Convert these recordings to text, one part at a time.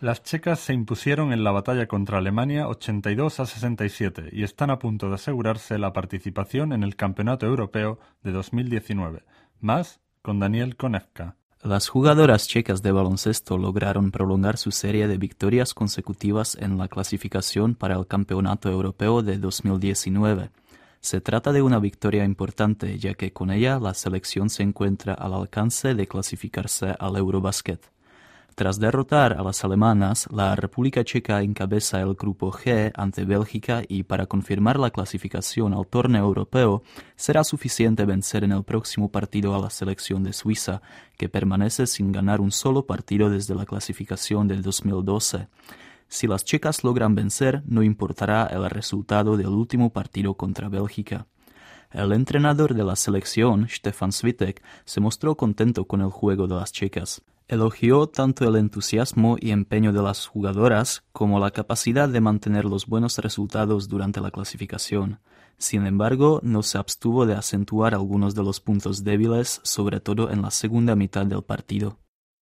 Las checas se impusieron en la batalla contra Alemania 82-67 y están a punto de asegurarse la participación en el Campeonato Europeo de 2019. Más con Daniel Konevka. Las jugadoras checas de baloncesto lograron prolongar su serie de victorias consecutivas en la clasificación para el Campeonato Europeo de 2019. Se trata de una victoria importante, ya que con ella la selección se encuentra al alcance de clasificarse al Eurobasket. Tras derrotar a las alemanas, la República Checa encabeza el grupo G ante Bélgica y para confirmar la clasificación al torneo europeo será suficiente vencer en el próximo partido a la selección de Suiza, que permanece sin ganar un solo partido desde la clasificación del 2012. Si las checas logran vencer, no importará el resultado del último partido contra Bélgica. El entrenador de la selección, Stefan Svitek, se mostró contento con el juego de las checas. Elogió tanto el entusiasmo y empeño de las jugadoras como la capacidad de mantener los buenos resultados durante la clasificación. Sin embargo, no se abstuvo de acentuar algunos de los puntos débiles, sobre todo en la segunda mitad del partido.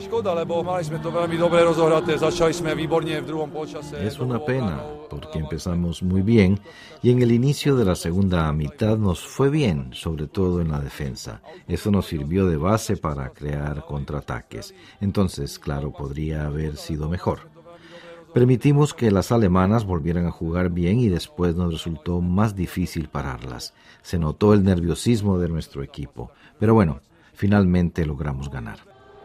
Es una pena, porque empezamos muy bien y en el inicio de la segunda mitad nos fue bien, sobre todo en la defensa. Eso nos sirvió de base para crear contraataques. Entonces, claro, podría haber sido mejor. Permitimos que las alemanas volvieran a jugar bien y después nos resultó más difícil pararlas. Se notó el nerviosismo de nuestro equipo. Pero bueno, finalmente logramos ganar.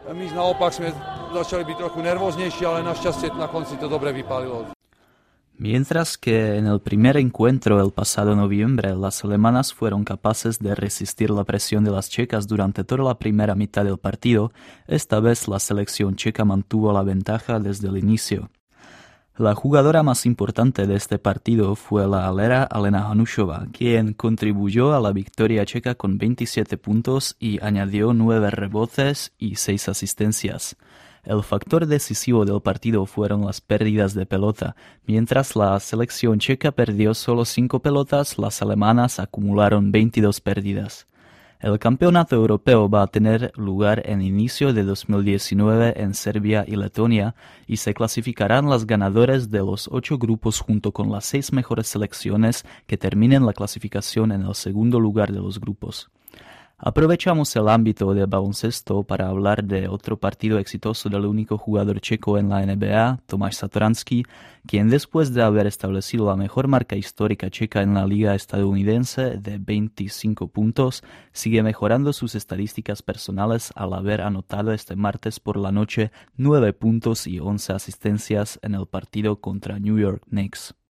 Mientras que en el primer encuentro el pasado noviembre las alemanas fueron capaces de resistir la presión de las checas durante toda la primera mitad del partido, esta vez la selección checa mantuvo la ventaja desde el inicio. La jugadora más importante de este partido fue la alera Alena Hanušová, quien contribuyó a la victoria checa con 27 puntos y añadió 9 rebotes y 6 asistencias. El factor decisivo del partido fueron las pérdidas de pelota. Mientras la selección checa perdió solo 5 pelotas, las alemanas acumularon 22 pérdidas. El campeonato europeo va a tener lugar en inicio de 2019 en Serbia y Letonia y se clasificarán los ganadores de los 8 grupos junto con las 6 mejores selecciones que terminen la clasificación en el segundo lugar de los grupos. Aprovechamos el ámbito del baloncesto para hablar de otro partido exitoso del único jugador checo en la NBA, Tomáš Satoranský, quien después de haber establecido la mejor marca histórica checa en la liga estadounidense de 25 puntos, sigue mejorando sus estadísticas personales al haber anotado este martes por la noche 9 puntos y 11 asistencias en el partido contra New York Knicks.